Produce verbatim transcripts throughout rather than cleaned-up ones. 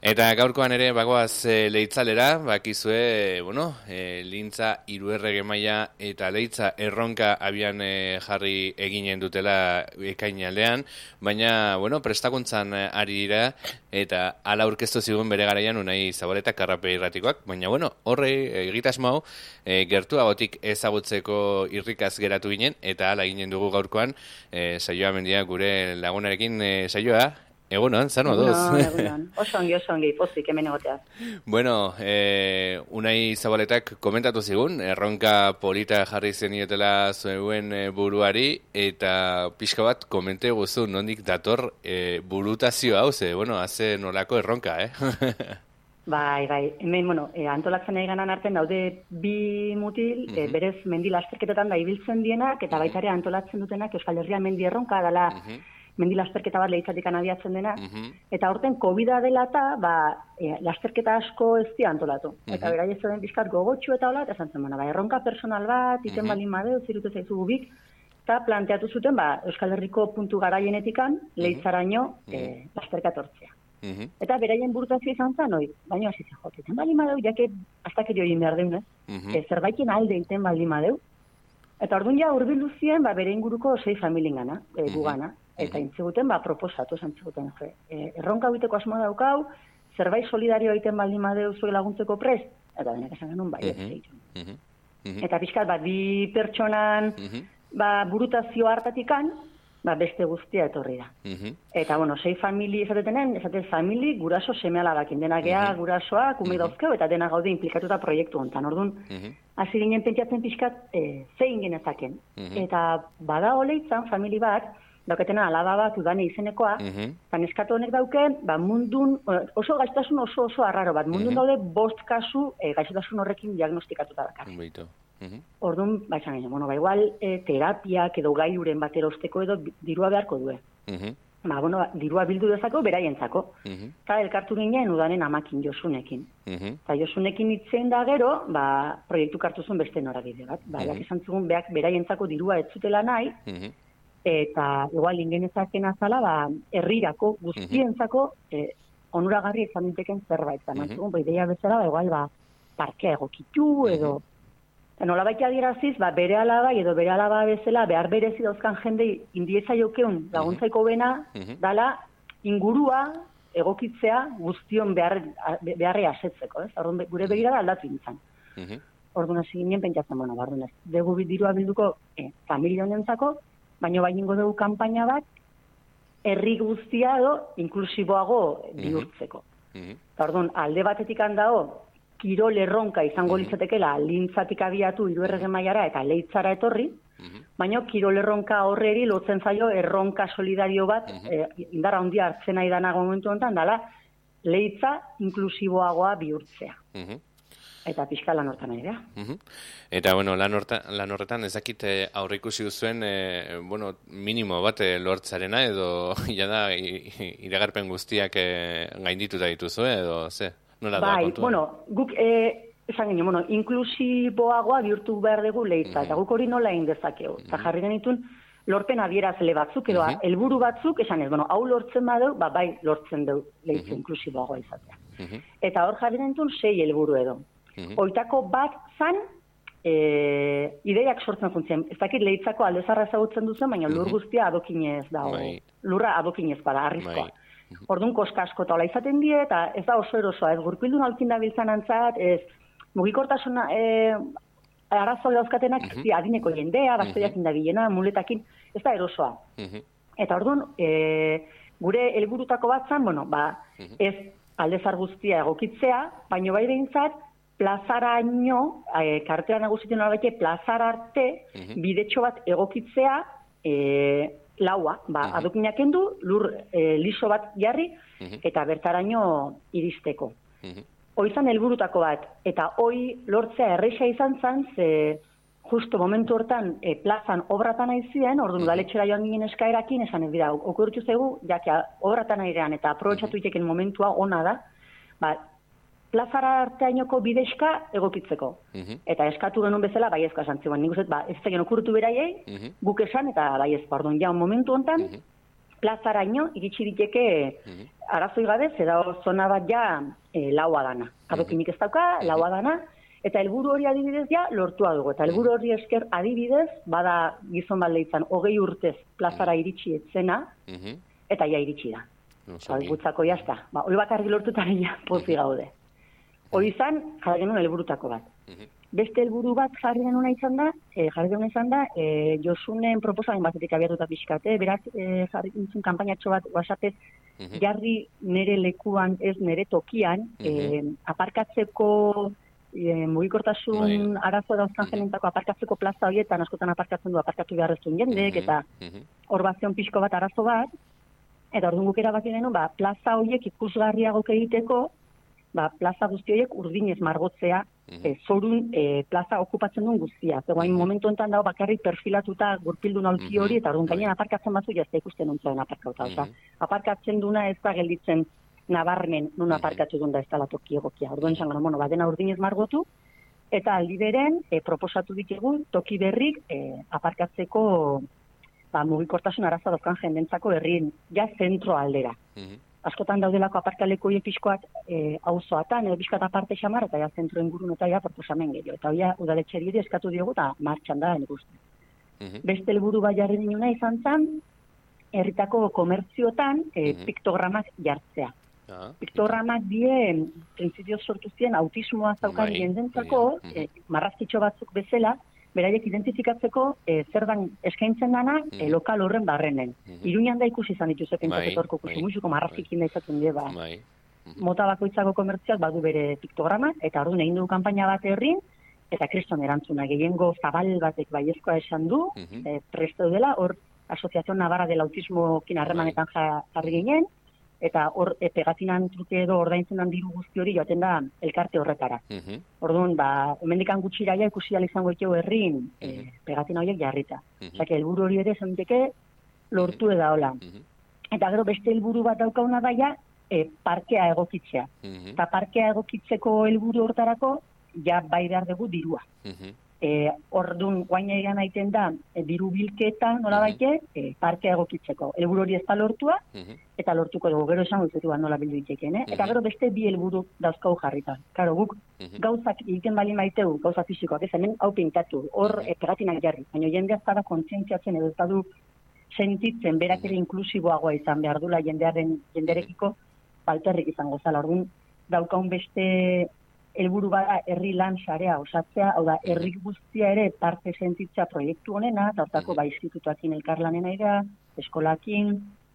Eta gaurkoan ere bagoaz e, leitzalera, bakizue, bueno, e, lintza hiruerrege maila eta leitza erronka abian e, jarri eginen dutela ekainaldean, baina, bueno, prestakuntzan ari dira eta hala aurkeztu zigun bere garaian Unai Zabaleta Karrape Irratikoak, baina, bueno, horre egitasmo e, gertuagotik ezagutzeko irrikaz geratu ginen eta hala ginen dugu gaurkoan e, saioa mendia gure lagunarekin e, saioa. Egunon, zano adoz? Egunon, egunon. Oso ongi, oso ongi, pozik, hemen egoteaz. Bueno, eh, Unai Zabaletak komentatu zigun, erronka polita jarri zenietela zuen e, buruari, eta pixka bat komente guzu nondik dator e, burutazio hau, ze, bueno, haze nolako erronka, eh? Bai, bai, hemen, bueno, e, antolatzen ari ganan artean daude bi mutil, uh-huh. e, berez mendi lasterketetan da ibiltzen dienak, eta baita ere antolatzen dutenak Euskal Herria mendi erronka dela, uh-huh. mendi lasterketa bat lehizatik anabiatzen dena, uh-huh. eta aurten COVID-a dela eta, ba, e, lasterketa asko ez di antolatu. Uh-huh. Eta bera ez den bizkat gogotxu eta hola, eta zantzen, bueno, ba, erronka personal bat, iten uh-huh. baldin badeu, zirutu zaizu gubik, eta planteatu zuten, ba, Euskal Herriko puntu garaienetik-an, lehitzaraino, uh-huh. e, lasterketa hortzea. Uh-huh. Eta beraien burutazio izan zen, oi, baina hasi zen, jote, iten baldin badeu, jake, aztakeri hori behar deun, uh-huh. e, zerbaiten alde iten baldin badeu, eta orduan ja urbildu zien, ba, bere inguruko sei familien gana, e, uh-huh. gugana. Eta intziguten, ba, proposatu zantziguten. E, erronka egiteko asmo daukau, zerbait solidario egiten baldin badeu zuek laguntzeko prest, eta denak esan genuen, bai, ez egiten. Uh-huh. Uh-huh. Eta pixkat, ba, bi pertsonan, uh-huh. ba, burutazio hartatikan, ba, beste guztia etorri da. Uh-huh. Eta, bueno, sei famili esateten, esate famili, guraso seme-alabakin, dena gea uh-huh. gurasoak, ume uh-huh. dauzkeu, eta dena gaude implikatuta proiektu hontan. Orduan, uh-huh. hasi ginen pentsatzen pixkat, e, zein genezaken. Uh-huh. Eta, bada oleitzan, famili bat, dauketena alaba bat udane izenekoa, uh-huh. eta neskatu honek dauken, ba, mundun, oso gaixotasun oso oso arraro bat, mundun uh-huh. daude bost kasu e, gaixotasun horrekin diagnostikatuta dakar. Uh-huh. Orduan, ba, izan ginen, bueno, ba, igual e, terapiak edo gailuren bat erosteko edo dirua beharko due. Uh-huh. Ba, bueno, dirua bildu dezako, beraientzako. Uh-huh. Eta elkartu ginen udanen amakin Josunekin. Uh-huh. Eta Josunekin itzen da gero, ba, proiektu kartu zuen beste norabide bat. Ba, uh-huh. izan zugun, beak beraientzako dirua ez zutela nahi, uh-huh. eta igual ingenezaken azala, ba, herrirako, guztientzako, eh, onuragarri izan diteken zerbait. Eta uh-huh. mantzugun, ba, ideia bezala, ba, igual, ba, parkea egokitu, edo, uh-huh. nola baita adiraziz, ba, bere alaba, edo bere alaba bezala, behar berezi dauzkan jende indieza jokeun laguntzaiko bena, uh-huh. dala, ingurua, egokitzea, guztion behar, beharri asetzeko, ez? Orduan, gure begirada aldatu nintzen. Uh-huh. Orduan, hasi ginen pentsatzen, bueno, barduan ez, dugu dirua bilduko, eh, familia honentzako, baina baingo dugu kanpaina bat, herri guztia edo inklusiboago bihurtzeko. Uh-huh. Orduan, alde batetik handago, kirol erronka izango uh-huh. litzatekela, lintzatik abiatu hiruerrege mailara eta leitzara etorri, uh-huh. baina kirol erronka horreri lotzen zaio erronka solidario bat, uh-huh. eh, indarra handia hartzen nahi danago momentu honetan, dala, leitza inklusiboagoa bihurtzea. Uh-huh. Eta pixka lan hortan nahi da. Uh-huh. Eta, bueno, lan, horta, lan horretan ezakit eh, aurre ikusi duzuen, eh, bueno, minimo bat eh, lortzarena, edo ja da iragarpen guztiak eh, gaindituta dituzu, edo ze? Nola bai, da kontua? Bueno, guk, eh, esan ginen, bueno, inklusiboagoa bihurtu behar dugu leitza, uh-huh. eta guk hori nola egin dezakegu. Eta uh-huh. jarri genitun, lorpen adierazle batzuk, edo uh-huh. helburu batzuk, esan ez, bueno, hau lortzen badeu, ba, bai lortzen deu leitza uh-huh. inklusiboagoa izatea. Uh-huh. Eta hor jarri genitun, sei helburu edo. Uh-huh. Oitako bat zan, e, ideiak sortzen funtzien. Ez dakit lehitzako aldezarra ezagutzen duzen, baina lur guztia adokinez dago. Bai. Lurra adokinez bada, arrizkoa. Bai. Uh-huh. Orduan koska asko eta hola izaten die, eta ez da oso erosoa, ez gurpildun alkin da biltzan antzat, ez mugikortasuna, e, arazo dauzkatenak, uh-huh. adineko jendea, bastoiak uh-huh. indabilena, muletakin, ez da erosoa. Uh-huh. Eta orduan, e, gure helburutako bat zan, bueno, ba, uh-huh. ez aldezar guztia egokitzea, baina bai behintzat, plazaraino, e, kartela nagusiten horabaite, plazara arte, uh-huh. bidetxo bat egokitzea, e, laua, ba, uh-huh. adokinak endu, lur e, liso bat jarri, uh-huh. eta bertaraino iristeko. Uh-huh. Hoizan helburutako bat, eta hoi lortzea erreixa izan zan, ze justo momentu hortan e, plazan obratan aizien, orduan uh-huh. udaletxera joan ginen eskaerakin, esan ez dira, okurtzu zegu, jakia obratan airean, eta aprobetxatu uh-huh. iteken momentua ona da, ba, plazara arteainoko bidezka egokitzeko. Uh-huh. Eta eskatu genuen bezala, bai ezko esan zuen. Nik uste, ba, ez zegen okurtu beraiei, uh-huh. guk esan, eta bai ez, pardon, ja, momentu hontan, uh-huh. plazaraino iritsi diteke mm-hmm. arazoi gabe, zeda zona bat ja e, laua dana. Adokinik ez dauka, mm-hmm. laua dana, eta helburu hori adibidez ja lortua dugu. Eta helburu hori esker adibidez, bada gizon bat leitzan, hogei urtez plazara iritsi etzena, mm-hmm. eta ja iritsi da. No, gutzako jazta. Ba, hori bakarri lortutaren ja pozi gaude. Hori izan, jarri genuen helburutako bat. Mm-hmm. Beste helburu bat jarri genuen izan da, e, jarri genuen izan da, e, Josunen proposamen batetik abiatuta pixkate, beraz, e, jarri nintzen kanpainatxo bat WhatsAppez, mm-hmm. jarri nere lekuan, ez nere tokian, mm-hmm. e, aparkatzeko e, mugikortasun right. arazo dauzkan mm-hmm. jenentako aparkatzeko plaza horietan, askotan aparkatzen du aparkatu beharrezun jendek, mm-hmm. eta hor bat zion pixko bat arazo bat, eta orduan gukera bat genuen, ba, plaza horiek ikusgarriagok egiteko, ba, plaza guzti horiek urdinez margotzea, mm-hmm. e, zorun e, plaza okupatzen duen guztia. Zegoain mm-hmm. momentu enten dago bakarrik perfilatuta gurpildu naulki hori, eta orduan gainean aparkatzen batzu jazta ikusten nuntzen aparkauta. Mm-hmm. Oza, aparkatzen duna ez da gelditzen nabarmen nun aparkatu duen da ez da toki egokia. Orduan esan gara, bueno, ba, dena urdinez margotu, eta aldi beren e, proposatu ditugu toki berrik e, aparkatzeko ba, mugikortasun araza dozkan jendentzako herrien, ja zentro aldera. Mm-hmm. Askotan daudelako aparkaleko hien pixkoak e, auzoatan, edo pixkoat aparte xamar, eta ja zentro ingurun eta ja proposamen gehiago. Eta hoia udaletxeri hori eskatu diogu eta martxan da, nik uste. Mm-hmm. Beste helburu bai jarri ninuna izan zen, herritako komertziotan e, mm-hmm. piktogramak jartzea. Ah, piktogramak die, printzipioz sortu ziren, autismoa zaukan jendentzako, mm-hmm. e, marrazkitxo batzuk bezala, beraiek identifikatzeko e, zer dan eskaintzen dana mm. e, lokal horren barrenen. Mm-hmm. Iruñan da ikusi izan dituzte pentsatetorko kusi musuko marrazikin da izaten die, ba. Mm-hmm. Mota bakoitzako komertziak badu bere piktograma, eta orduan egin du kanpaina bat herrin, eta kriston erantzuna, gehiengo zabal batek baiezkoa esan du, mm-hmm. e, presto dela, hor Asoziazion Navarra del Autismokin harremanetan jarri ginen, eta hor e, pegatinan truke edo ordaintzen dan diru guzti hori joaten da elkarte horretara. Mm-hmm. Orduan, ba, hemendikan gutxiraia ikusi ala izango itxeu herrin mm-hmm. e, pegatina horiek jarrita. Mm-hmm. Osea, helburu hori ere zenteke lortu eda hola. Mm-hmm. Eta gero beste helburu bat daukauna daia, e, parkea egokitzea. Mm-hmm. Eta parkea egokitzeko helburu hortarako, ja bai behar dugu dirua. Mm-hmm. E, orduan, guaina egan aiten da, e, diru bilketa, nola baite, e, parkea egokitzeko. Helburu hori ez da lortua, uh-huh. eta lortuko dugu, gero esango izutu nola bildu diteken, eh? Uh-huh. Eta gero beste bi helburu dauzkau jarrita. Karo, guk uh-huh. gauzak egiten bali maiteu, gauza fisikoak, ez hemen hau pintatu, hor uh-huh. e, pegatinak jarri. Baina jendea zara kontzientziatzen edo ez da du sentitzen, berak ere inklusiboagoa izan behar dula jendearen jenderekiko, balterrik izango zala. Orduan, daukaun beste helburu bada herri lan sarea osatzea, hau da, herri guztia ere parte sentitzea proiektu honena, eta hortako ba institutuakin elkarlanen aira, eskolakin,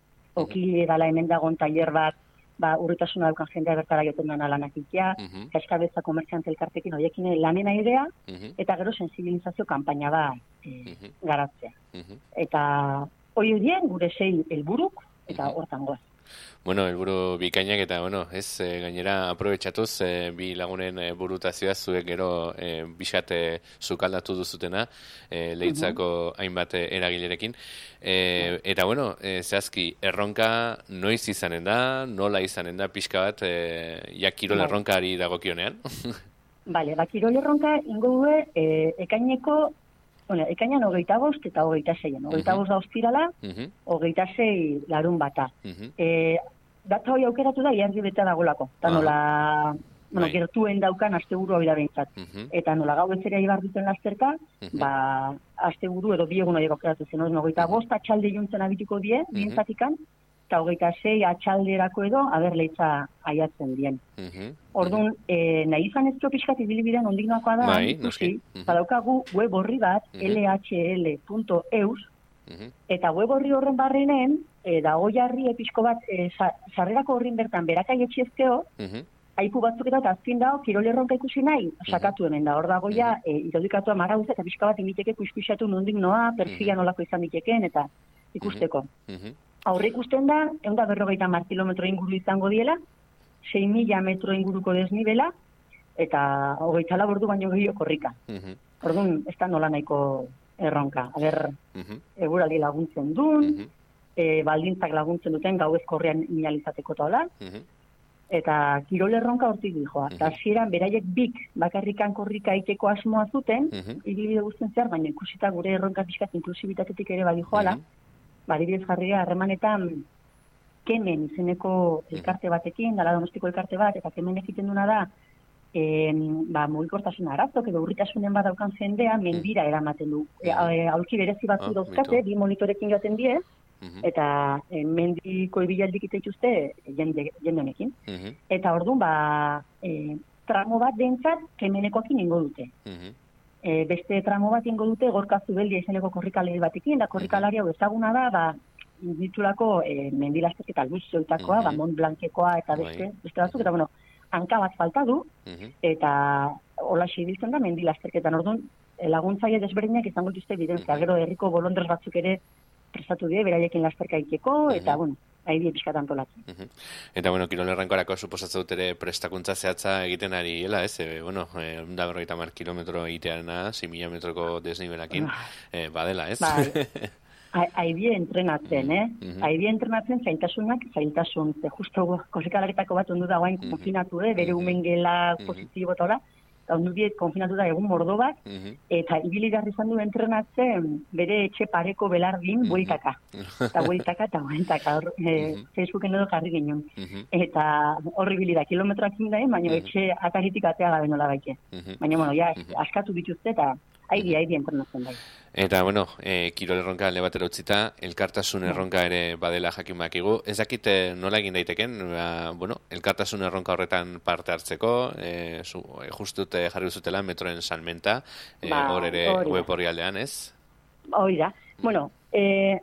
okile dala hemen dagoen tailer bat, ba, urritasuna daukan jendea bertara joten dana lanak ikia, uh-huh. eskabeza komertziante elkartekin horiekin lanen aidea, uh-huh. eta gero sensibilizazio kanpaina da e, uh-huh. garatzea. Uh-huh. Eta hori horien gure sei helburuk, eta uh-huh. hortan goaz. Bueno, helburu bikainak eta, bueno, ez, e, gainera aprobetxatuz, e, bi lagunen e, burutazioa zuek gero e, bisat e, zukaldatu duzutena, e, leitzako uh-huh. hainbat eragilerekin. E, eta, bueno, e, zehazki, erronka noiz izanen da, nola izanen da, pixka bat, e, ja kirol erronkari dagokionean? Bale, ba, kirol erronka ingo due, e, ekaineko, bueno, ekainan hogeita bost eta hogeita seien. Hogeita bost da ostirala, hogeita sei larun bata. Uh-huh. E, data hori aukeratu da, iardi beta dagolako. Eta uh-huh. nola, bueno, right. gertuen daukan asteburu hori da behintzat. Uh-huh. Eta nola gau etzera ibar duten lasterka, uh-huh. ba, asteburu edo biegun horiek aukeratu zen. Hogeita bost atxalde juntzen abituko die, uh-huh. bientzatikan, eta hogeita sei atxalderako edo, aber leitza aiatzen dien. Uh-huh. Orduan, e, nahi izan ezkio pixkat ibilibidean ondik noakoa da, bai, noski. Uh-huh. Badaukagu web horri bat, uh-huh. l h l punto e u s, uh-huh. eta web horri horren barrenen, e, dago jarri episko bat, e, sarrerako horrin bertan, berakai etxiezkeo, uh-huh. haiku batzuk eta azpin dago, kirol erronka ikusi nahi, sakatu hemen da, hor dago ja, uh-huh. e, irudikatu amara guzti, eta pixka bat imiteke kuiskuisatu nondik noa, perfila uh-huh. nolako izan ditekeen, eta ikusteko. Uh-huh. Aurre ikusten da, egun da berrogeita mar kilometro inguru izango diela, sei mila metro inguruko desnibela, eta hogeita labordu baino gehiago korrika. Uh-huh. Orduan, ez da nola nahiko erronka. Aber, uh-huh. eguraldi laguntzen duen, uh-huh. e, baldintzak laguntzen duten, gau ezkorrean inalizateko tola, uh-huh. eta kirol erronka hortik dijoa. Eta uh-huh. hasieran beraiek bik bakarrikan korrika iteko asmoa zuten, uh-huh. ibilbide guztien zehar, baina ikusita gure erronka pixkat inklusibitatetik ere badijoala, uh-huh. ba, adibidez jarria harremanetan Kemen izeneko elkarte batekin, dala Donostiko elkarte bat, eta Kemen egiten duna da, e, ba, mugikortasun arazok edo urritasunen bat daukan jendea mendira eramaten du. E, e, aulki berezi batzu Ah, dauzkate, mito. bi monitorekin joaten die, Mhm. eta e, mendiko ibilaldik itzaituzte jende, jende honekin. Mhm. Eta orduan, ba, e, tramo bat dentzat Kemenekoakin ingo dute. Mhm. E, beste tramo bat ingo dute Gorka Zubeldia izeneko korrikalari batekin, da korrikalari hau ezaguna da, ba, ditulako e, mendilasterketa luzoitakoa, Mhm. ba, Mont Blancekoa eta beste, Bai. beste batzuk, eta bueno, hanka bat falta du, Mhm. eta hola ibiltzen da mendilasterketan. Orduan, e, laguntzaile desberdinak izango dituzte bidentzia, gero herriko bolondres batzuk ere prestatu die, beraiekin lasterka ikeko, eta, Mhm. bueno, nahi die pixkat antolatzen. Mhm. Eta, bueno, kirol errankorako suposatzen dut ere prestakuntza zehatza egiten ari hela, ez? E, bueno, e, da berrogeita hamar kilometro egitearena, sei mila metroko desnibelakin, e, badela, ez? Bai. Aibie entrenatzen, eh? Mhm. Aibie entrenatzen zailtasunak, zailtasun. Ze justo korrikalaritako bat ondu da guain Mhm. konfinatu, eh? Bere Mhm. umen gela Mhm. positibo eta hola. Eta ondu diet konfinatu da egun mordo bat, Mhm. eta ibili garri izan du entrenatzen bere etxe pareko belardin Mhm. bueltaka. Eta bueltaka eta bueltaka. Hor, eh, Mhm. Facebooken edo jarri ginen. Mhm. Eta horri bili da, kilometroak indain, baina Mhm. etxe ataritik atea gabe nola baike. Mhm. Baina, bueno, ja, Mhm. askatu dituzte eta aidi, aidi entrenatzen bai. Eta, bueno, e, kirol erronka alde batera utzita, elkartasun erronka ere badela jakin bakigu. Ez dakit eh, nola egin daiteken, ba, bueno, elkartasun erronka horretan parte hartzeko, e, zu, e, justut eh, jarri zutela metroen salmenta, e, Ba, hor ere hori da. web horri aldean, ez? Hori da. Bueno, e,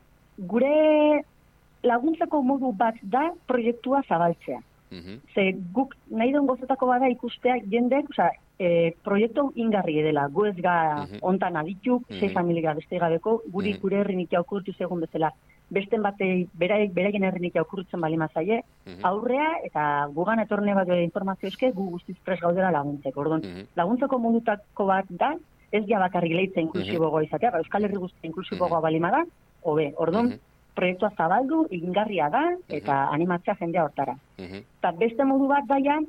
gure laguntzako modu bat da proiektua zabaltzea. Mhm. Ze guk nahi den gozatako bada ikustea jendek, osea, e, proiektu ingarri edela, gu ez ga Mhm. ontan adituk, Mhm. sei familia beste gabeko, guri Mhm. gure herrinik jaukurtu zegoen bezala. Besten batei, beraik, beraien herrinik jaukurtzen bali mazaie, Mhm. aurrea eta gugan etorne bat informazio eske, gu guztiz pres gaudela laguntzeko. Orduan, Mhm. laguntzeko modutako bat da, ez ja bakarrik leitza inklusibogoa izatea, ba, Euskal Herri guztia inklusibogoa balima da, hobe, orduan, Mhm. proiektua zabaldu, ingarria da, eta animatzea jendea hortara. Mhm. Eta beste modu bat daia,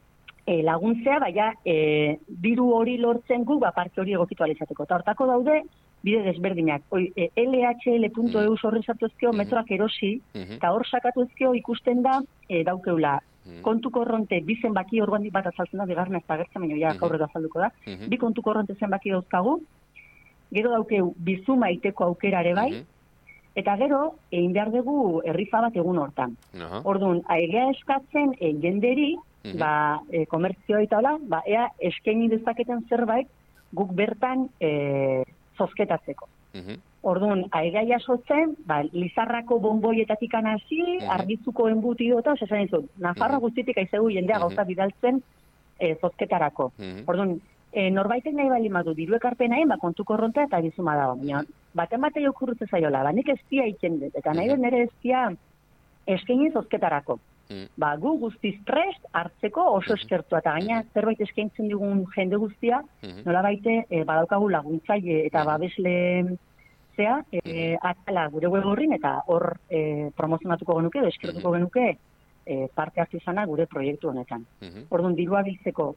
e, laguntzea, baina e, diru hori lortzen gu, ba, parke hori egokitu alizateko. Eta hortako daude, bide desberdinak. Oi, e, L H L puntu E U horren sartu ezkio, metroak erosi, Mhm. eta hor sakatu ezkio ikusten da, e, daukeula, Mhm. kontu korronte, bi zenbaki orduan bat azaltzen da, bigarren ez da gertzen, baina ja, Mhm. gaur edo azalduko da. Mhm. Bi kontu korronte zenbaki dauzkagu, gero daukeu bizuma iteko aukerare bai, Mhm. eta gero, egin behar dugu errifa bat egun hortan. Aha. Orduan, aigea eskatzen e, jenderi, Mhm. ba, e, komertzioa eta hola, ba, ea eskaini dezaketen zerbait guk bertan e, zozketatzeko. Mhm. Orduan, aigea jasotzen, ba, Lizarrako bonboietatik hasi, Mhm. argizuko enbutido eta, esan izut, Nafarra Mhm. guztitik aizegu jendea Mhm. gauza bidaltzen e, zozketarako. Mhm. Orduan, e, norbaitek nahi bali madu diru ekarpena egin, ba, kontu korrontea eta bizuma dago. Baina, baten bate jokurrutze zaiola, ba, nik eztia iken dut, eta nahi Mhm. dut nire eztia eskaini zozketarako. Mhm. Ba, gu guztiz prest hartzeko oso eskertua, eta gaina zerbait eskaintzen digun jende guztia, Mhm. nola baite, e, badaukagu laguntzaile eta Mhm. babesle zea, e, atala gure web horrin, eta hor e, promozionatuko genuke, edo eskertuko genuke e, parte hartu izana gure proiektu honetan. Mhm. Orduan, dirua biltzeko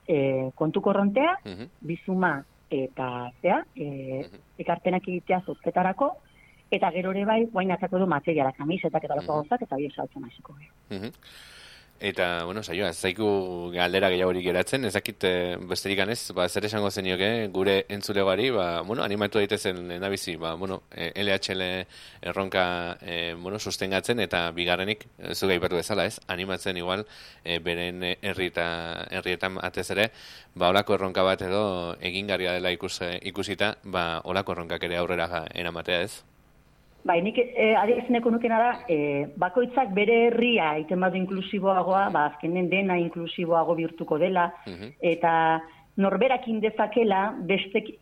e, kontu korrontea, Mhm. bizuma eta zea, e, Mhm. ekarpenak egitea zozketarako, eta gero ere bai, guain atzako du materiala, kamisetak eta loko gauzak, eta bi saltzen hasiko gara. Mhm. Eta, bueno, saioa, ez zaiku galdera gehiagorik geratzen, ez dakit eh, besterik ganez, ba, zer esango zenioke gure entzulegoari, ba, bueno, animatu daitezen lehendabizi, ba, bueno, eh, L H L erronka, eh, bueno, sustengatzen, eta bigarrenik, eh, zuga aipatu bezala, ez, animatzen igual, eh, beren eh, herri eta herrietan atez ere, ba, olako erronka bat edo egingarria dela ikus, ikusita, ba, olako erronkak ere aurrera eramatea, ez? Bai, nik eh, adiezeneko nukena da, eh, bakoitzak bere herria iten badu inklusiboagoa, ba, azkenen dena inklusiboago bihurtuko dela, Mhm. eta norberakin dezakela bestek,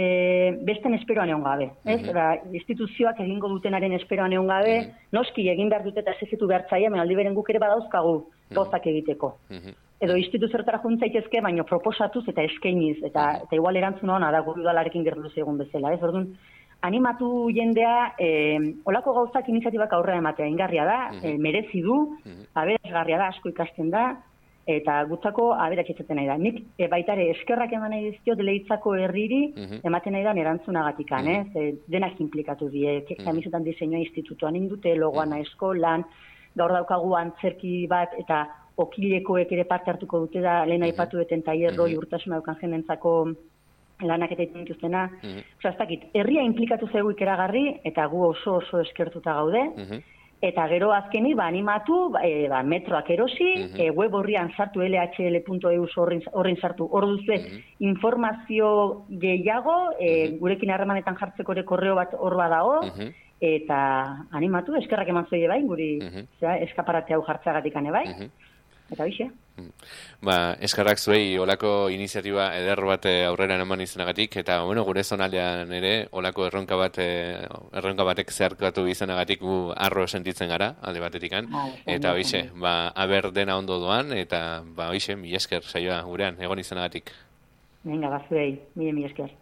e, besten esperoan egon gabe. Ez? Mhm. Eta instituzioak egingo dutenaren esperoan egon gabe, noski egin behar dute eta esezitu behar zaia, baina aldi beren guk ere badauzkagu gauzak egiteko. Mhm. Edo instituzioetara juntzaitezke, baina proposatuz eta eskainiz, eta, eta igual erantzun hona da gure udalarekin gertu egun bezala. Ez? Orduan, animatu jendea, eh, olako gauzak iniziatibak aurrera ematea, ingarria da, eh, merezi du, aberasgarria da, asko ikasten da, eta gutzako aberatxetzaten nahi da. Nik e, baitare eskerrak eman nahi dizkiot Leitzako herriri uh-huh. ematen nahi da erantzunagatikan, uh-huh. eh? Denak implikatu die, kamizetan uh-huh. diseinua institutuan indute, logoana uh-huh. eskolan, gaur daukagu antzerki bat, eta okilekoek ere parte hartuko dute da, lehen uh-huh. aipatu eten taierroi uh-huh. urtasuna dukan jenentzako lanak eta dituztena. Uh-huh. Osa, ez dakit, herria implikatu zaigu ikeragarri, eta gu oso oso eskertuta gaude, uh-huh. Eta gero azkeni, ba, animatu, e, ba, metroak erosi, uh-huh. e, web horrian sartu L H L punto E U horrin sartu, hor duzu uh-huh. informazio gehiago, e, uh-huh. gurekin harremanetan jartzeko ere korreo bat hor badago, uh-huh. eta animatu, eskerrak eman zoide bai, guri uh-huh. zera, eskaparate hau jartzagatik ane bai, uh-huh. eta bixe. Ba, eskarrak zuei olako iniziatiba eder bat aurrera eman izanagatik, eta bueno, gure zonaldean ere olako erronka bat erronka batek zeharkatu izanagatik gu arro sentitzen gara, alde batetikan, ah, eta hoize, ba, aber dena ondo doan, eta ba, hoize, mi esker saioa gurean egon izanagatik. Venga, ba, zuei, mire mi esker.